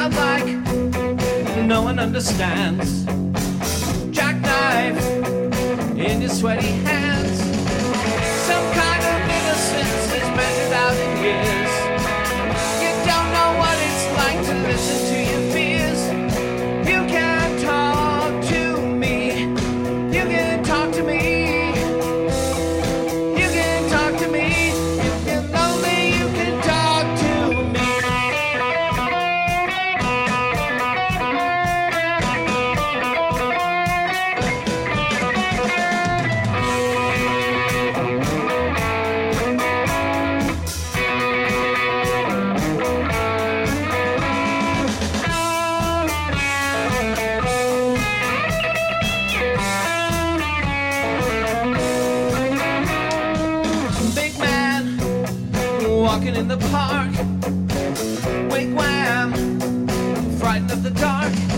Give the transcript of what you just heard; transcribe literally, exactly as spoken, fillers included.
childlike, no one understands. Jackknife in your sweaty hands. Some kind of innocence is measured out in years. You don't know what it's like to listen to your fears. You can't talk to me. You can talk to me. You can talk to me. If you're lonely, you can talk to me. Big man walking in the park. Wigwam, frightened of the dark.